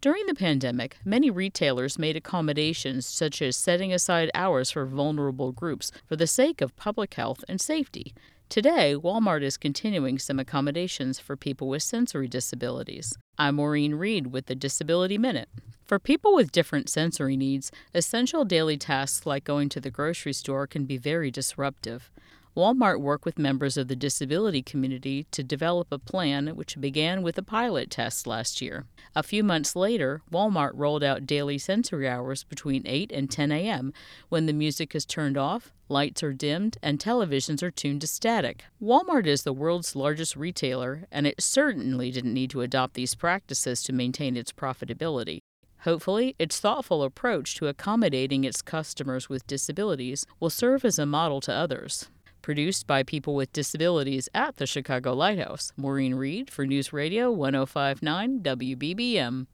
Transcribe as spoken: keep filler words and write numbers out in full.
During the pandemic, many retailers made accommodations such as setting aside hours for vulnerable groups for the sake of public health and safety. Today, Walmart is continuing some accommodations for people with sensory disabilities. I'm Maureen Reed with the Disability Minute. For people with different sensory needs, essential daily tasks like going to the grocery store can be very disruptive. Walmart worked with members of the disability community to develop a plan which began with a pilot test last year. A few months later, Walmart rolled out daily sensory hours between eight and ten a.m. when the music is turned off, lights are dimmed, and televisions are tuned to static. Walmart is the world's largest retailer, and it certainly didn't need to adopt these practices to maintain its profitability. Hopefully, its thoughtful approach to accommodating its customers with disabilities will serve as a model to others. Produced by people with disabilities at the Chicago Lighthouse. Maureen Reed for News Radio one oh five point nine W B B M.